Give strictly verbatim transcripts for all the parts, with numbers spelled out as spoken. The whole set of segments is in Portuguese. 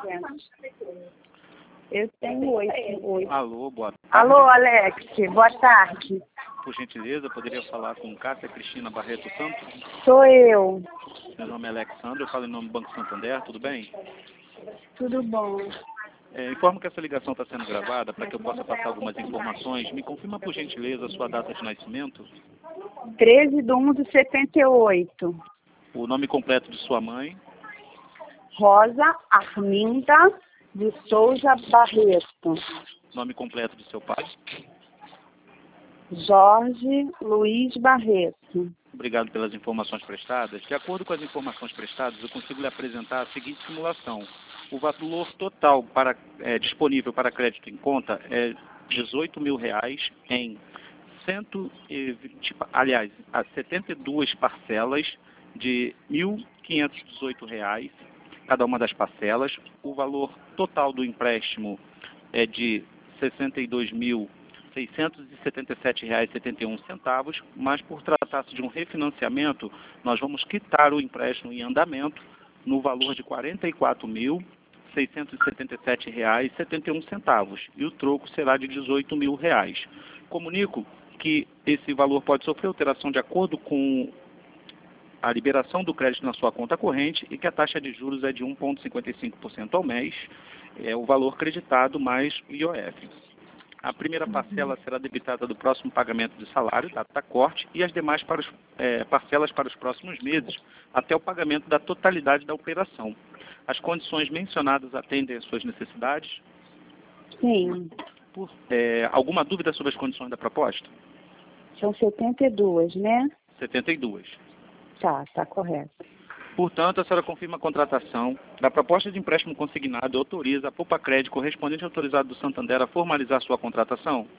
duzentos. Eu tenho oito. oito. Alô, boa tarde. Alô, Alex. Boa tarde. Por gentileza, poderia falar com Cássia Cristina Barreto Santos? Sou eu. Meu nome é Alexandre, eu falo em nome do Banco Santander, tudo bem? Tudo bom. É, informo que essa ligação está sendo gravada para que eu possa passar algumas informações. Me confirma, por gentileza, a sua data de nascimento, treze de um de setenta e oito. o nome completo de sua mãe, Rosa Arminda de Souza Barreto. nome completo de seu pai. Jorge Luiz Barreto. Obrigado pelas informações prestadas. De acordo com as informações prestadas, eu consigo lhe apresentar a seguinte simulação. O valor total para, é, disponível para crédito em conta é dezoito mil reais em cento e vinte, aliás, a setenta e duas parcelas de mil quinhentos e dezoito reais, cada uma das parcelas. O valor total do empréstimo é de sessenta e dois mil seiscentos e setenta e sete reais e setenta e um centavos, mas por tratar-se de um refinanciamento, nós vamos quitar o empréstimo em andamento no valor de quarenta e quatro mil seiscentos e setenta e sete reais e setenta e um centavos, e o troco será de dezoito mil reais. Comunico que esse valor pode sofrer alteração de acordo com a liberação do crédito na sua conta corrente e que a taxa de juros é de um vírgula cinquenta e cinco por cento ao mês, é o valor creditado mais o I O F. A primeira parcela será debitada do próximo pagamento de salário, data corte, e as demais para os, é, parcelas para os próximos meses, até o pagamento da totalidade da operação. As condições mencionadas atendem às suas necessidades? Sim. Por, é, alguma dúvida sobre as condições da proposta? São setenta e duas, né? setenta e duas. Tá, tá correto. Portanto, a senhora confirma a contratação da proposta de empréstimo consignado e autoriza a Poupa Crédito correspondente autorizado do Santander a formalizar sua contratação?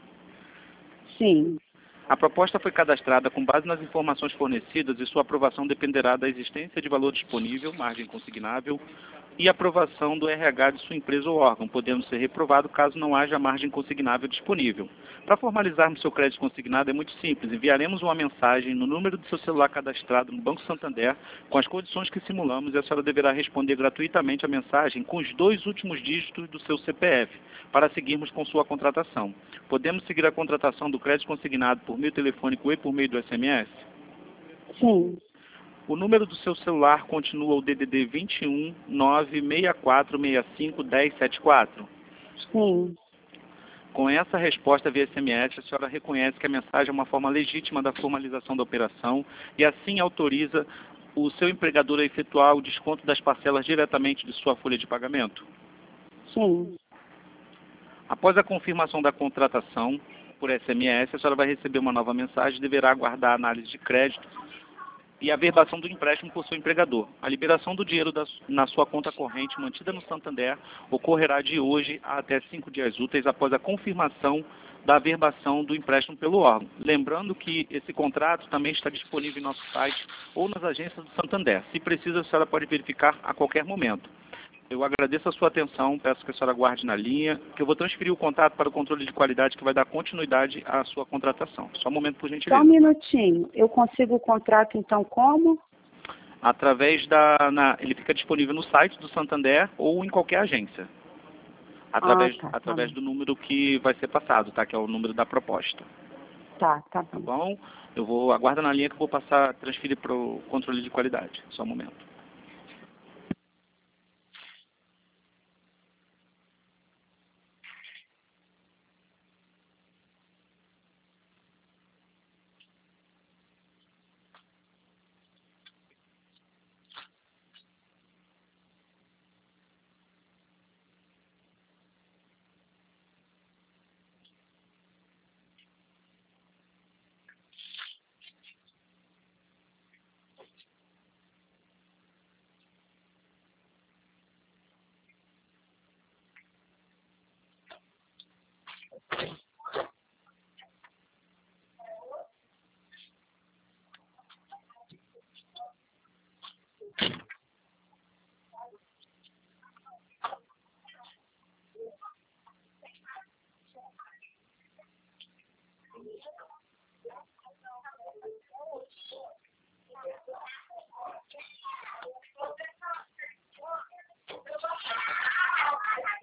Sim. A proposta foi cadastrada com base nas informações fornecidas e sua aprovação dependerá da existência de valor disponível, margem consignável, e aprovação do R H de sua empresa ou órgão, podendo ser reprovado caso não haja margem consignável disponível. Para formalizarmos seu crédito consignado é muito simples. Enviaremos uma mensagem no número do seu celular cadastrado no Banco Santander com as condições que simulamos e a senhora deverá responder gratuitamente a mensagem com os dois últimos dígitos do seu C P F para seguirmos com sua contratação. Podemos seguir a contratação do crédito consignado por meio telefônico e por meio do S M S? Sim. O número do seu celular continua o D D D vinte e um, nove seis quatro seis cinco, um zero sete quatro? Sim. Com essa resposta via S M S, a senhora reconhece que a mensagem é uma forma legítima da formalização da operação e assim autoriza o seu empregador a efetuar o desconto das parcelas diretamente de sua folha de pagamento? Sim. Após a confirmação da contratação por S M S, a senhora vai receber uma nova mensagem e deverá aguardar a análise de crédito e a verbação do empréstimo por seu empregador. A liberação do dinheiro da, na sua conta corrente mantida no Santander ocorrerá de hoje a até cinco dias úteis após a confirmação da verbação do empréstimo pelo órgão. Lembrando que esse contrato também está disponível em nosso site ou nas agências do Santander. Se precisa, a senhora pode verificar a qualquer momento. Eu agradeço a sua atenção, peço que a senhora guarde na linha, que eu vou transferir o contato para o controle de qualidade que vai dar continuidade à sua contratação. Só um momento, por gentileza. Só um minutinho. Eu consigo o contrato, então, como? Através da... Na, ele fica disponível no site do Santander ou em qualquer agência. Através, Ah, tá, através tá do número que vai ser passado, tá? Que é o número da proposta. Tá, tá Tá bom. bom? Eu vou... Aguarda na linha que eu vou passar, transferir para o controle de qualidade. Só um momento.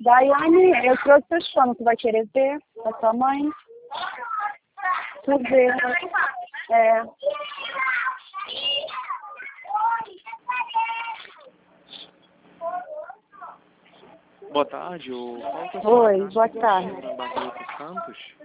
Daiane, eu trouxe seus planos. Tu vai querer ver com a tua mãe? Tu vê. É. Boa tarde, o qual que é o seu Oi, nome? boa tarde. Cristina Barreto Santos.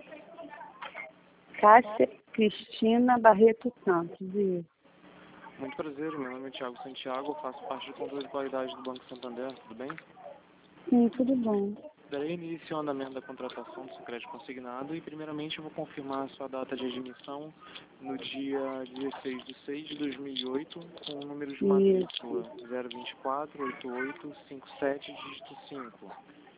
Cássia Cristina Barreto Santos. Isso. Muito prazer, meu nome é Thiago Santiago, eu faço parte do controle de qualidade do Banco Santander, tudo bem? Sim, tudo bom. Darei início ao andamento da contratação do seu crédito consignado e, primeiramente, eu vou confirmar a sua data de admissão no dia dezesseis de seis de dois mil e oito, com o número de matrícula zero vinte e quatro, oitenta e oito, cinquenta e sete, dígito cinco.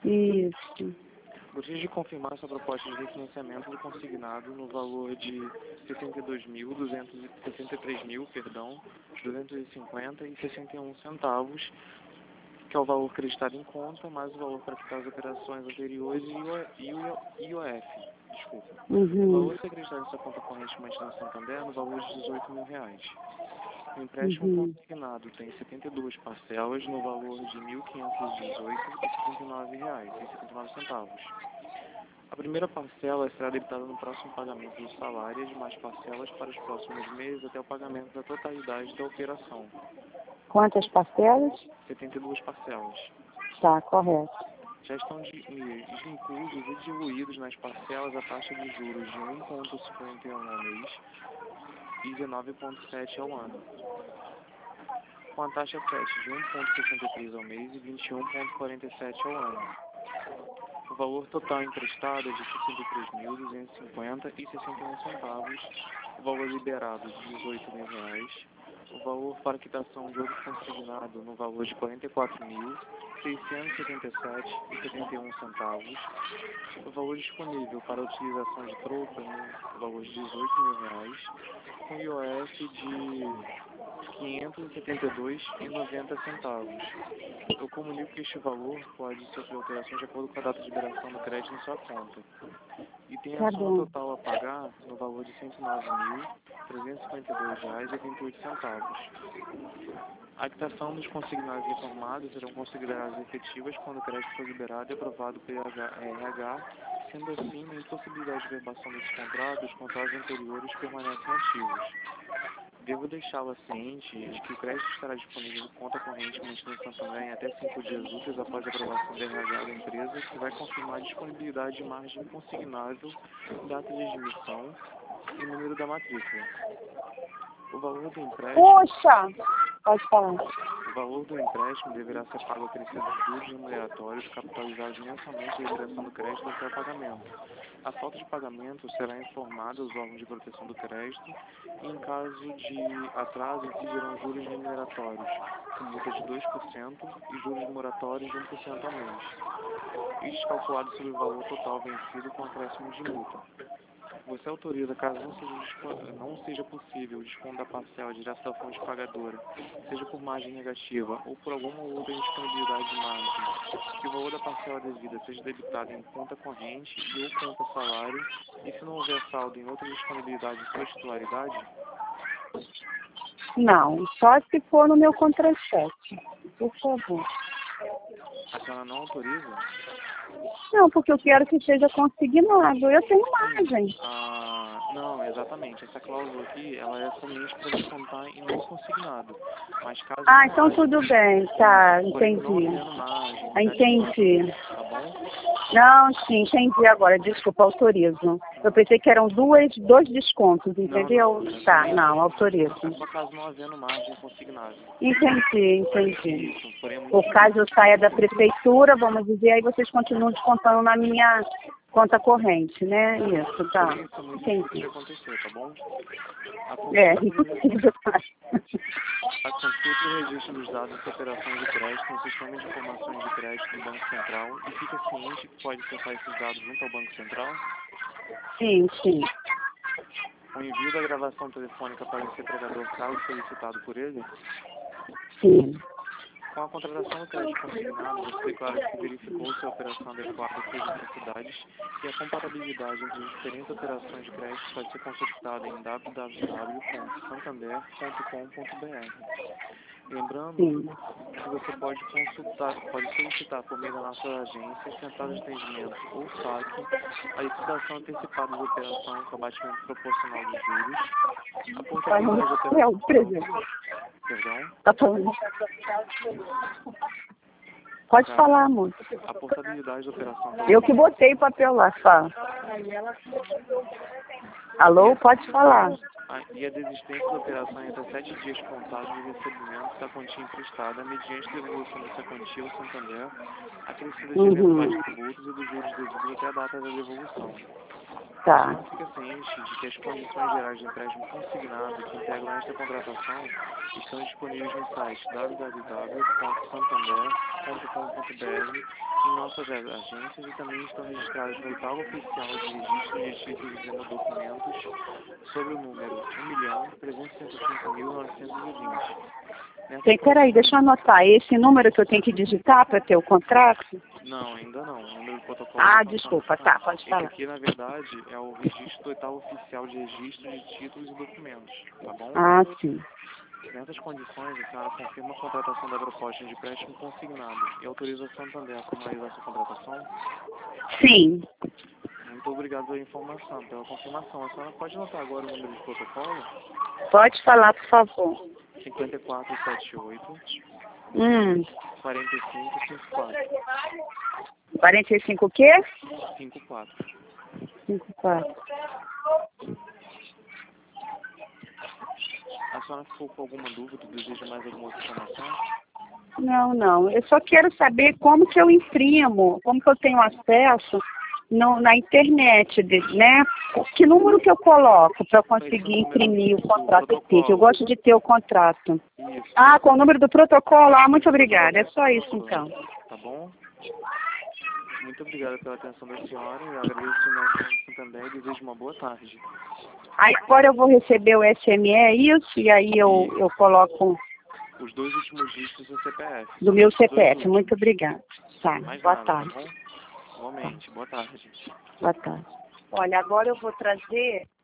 Isso. Gostaria de confirmar sua proposta de refinanciamento do consignado no valor de sessenta e dois mil, duzentos e sessenta e três mil, perdão, duzentos e cinquenta e sessenta e um centavos, que é o valor acreditado em conta, mais o valor para quitar as operações anteriores e o I O F. Desculpa. Uhum. O valor acreditado em sua conta corrente mantida no Santander no valor de dezoito mil reais. O empréstimo Uhum. consignado tem setenta e duas parcelas no valor de mil quinhentos e dezoito reais e setenta e nove reais e setenta e nove centavos. A primeira parcela será debitada no próximo pagamento do salário e as demais parcelas para os próximos meses até o pagamento da totalidade da operação. Quantas parcelas? setenta e duas parcelas. Tá, correto. Já estão de, inclusos e diluídos nas parcelas a taxa de juros de um vírgula cinquenta e um ao mês e dezenove vírgula sete ao ano, com a taxa sete de um vírgula sessenta e três ao mês e vinte e um vírgula quarenta e sete ao ano. O valor total emprestado é de sessenta e três mil, duzentos e cinquenta e sessenta e um centavos, o valor liberado de dezoito mil reais, o valor para quitação de outro consignado no valor de quarenta e quatro mil, seiscentos e setenta e sete e setenta e um centavos, o valor disponível para utilização de troca no valor de dezoito mil reais, com I O F de quinhentos e setenta e dois reais e noventa centavos. Eu comunico que este valor pode sofrer alterações de acordo com a data de liberação do crédito em sua conta. E tem a Tá soma bom. total a pagar no valor de cento e nove mil, trezentos e cinquenta e dois reais e oitenta e oito centavos. A quitação dos consignados informados serão consideradas efetivas quando o crédito for liberado e aprovado pelo R H, sendo assim, na impossibilidade de verbação desses contratos, os contratos anteriores permanecem ativos. Devo deixá-la ciente de que o crédito estará disponível em conta corrente mantida no Santander em até cinco dias úteis após a aprovação do R H da empresa, que vai confirmar a disponibilidade de margem consignável, data de admissão e número da matrícula. O valor do empréstimo, Poxa! Pode falar. o valor do empréstimo deverá ser pago acrescido de juros remuneratórios capitalizados mensalmente à liberação do crédito até o pagamento. A falta de pagamento será informada aos órgãos de proteção do crédito e, em caso de atraso, incidirão juros remuneratórios, com multa de dois por cento e juros moratórios de um por cento ao mês. Isto calculado sobre o valor total vencido com acréscimo de multa. Você autoriza, caso não seja, não seja possível o desconto da parcela direto da fonte pagadora, seja por margem negativa ou por alguma outra indisponibilidade de margem, que o valor da parcela devida seja debitado em conta corrente e ou conta salário, e se não houver saldo em outra disponibilidade de sua titularidade? Não, só se for no meu contra-cheque. Por favor. A senhora não autoriza? Não, porque eu quero que seja consignado. Eu tenho margem. Ah, não, exatamente. Essa cláusula aqui, ela é somente para descontar em não consignado. Mas caso Ah, não então haja, tudo bem. Tá, porém, não entendi. havendo margem, Ah, entendi. tá bom? Não, sim, entendi agora. Desculpa, autorizo. Eu pensei que eram duas, dois descontos, entendeu? Não, não, Tá, somente- não, autorizo. É só caso não havendo margem consignada. Entendi, entendi. Isso, porém é muito Por caso eu saia da prefeitura, vamos dizer, aí vocês continuam descontando na minha conta corrente, né? Isso, tá. porém, isso é muito difícil de Entendi. acontecer, tá bom? A É, consulta, impossível. a consulta e o registro dos dados de operações de crédito no Sistema de Informações de Crédito do Banco Central e fica ciente que pode acessar esses dados junto ao Banco Central. Sim, sim. O envio da gravação telefônica para esse empregador, caso solicitado por ele. Sim. Com a contratação do crédito consignado, você declara que verificou se a operação adequada às suas necessidades e a compatibilidade entre as diferentes operações de crédito pode ser consultada em w w w ponto santander ponto com ponto b r. Lembrando Sim. que você pode consultar, pode solicitar por meio da nossa agência, central de atendimento ou saque, a liquidação antecipada de operação com abatimento proporcional dos juros, a portabilidade de operação... É o presente. Perdão? Tá falando. Pode Tá. falar, amor. A portabilidade da operação... Eu que botei o papel lá, fala. Alô, pode falar. E a desistência da operação entre sete dias contados do recebimento da quantia emprestada, mediante devolução dessa quantia ao Santander, acrescida de Uhum. eventuais tributos e dos juros devidos até a data da devolução. Tá. Não fica ciente de que as condições gerais de empréstimo consignado que integram esta contratação estão disponíveis no site w w w ponto santander ponto com ponto b r, em nossas agências, e também estão registradas no portal oficial de registro de títulos e documentos sob o número um milhão trezentos e sessenta e cinco mil novecentos e vinte. Tem, peraí, deixa eu anotar. Esse número que eu tenho que digitar para ter o contrato? Não, ainda não. O número do protocolo... Ah, desculpa, tá, pode Esse falar. aqui, na verdade, é o registro total oficial de registro de títulos e documentos, tá bom? Ah, sim. Nessas condições, a senhora confirma a contratação da proposta de empréstimo consignado e autoriza a Santander a formalizar essa contratação? Sim. Muito obrigado pela informação, pela confirmação. A senhora pode anotar agora o número de protocolo? Pode falar, por favor. cinco quatro sete oito, Hum. quarenta e cinco, cinquenta e quatro. quarenta e cinco o quê? cinquenta e quatro. cinquenta e quatro. A senhora ficou com alguma dúvida? Deseja mais alguma outra informação? Não, não. Eu só quero saber como que eu imprimo, como que eu tenho acesso no, na internet, de, né? Que número que eu coloco para eu conseguir imprimir o contrato aqui? Que eu gosto de ter o contrato. Isso. Ah, com o número do protocolo? Ah, muito obrigada. É só isso, então. Tá bom? Muito obrigado pela atenção da senhora. Eu agradeço o nome também e desejo uma boa tarde. Aí agora eu vou receber o S M E, é isso? E aí eu, eu coloco... Os dois últimos dígitos do C P F. Do meu C P F. Muito obrigada. Tá, Mais boa nada, tarde. tá bom? Igualmente. Boa tarde. Boa tarde. Olha, agora eu vou trazer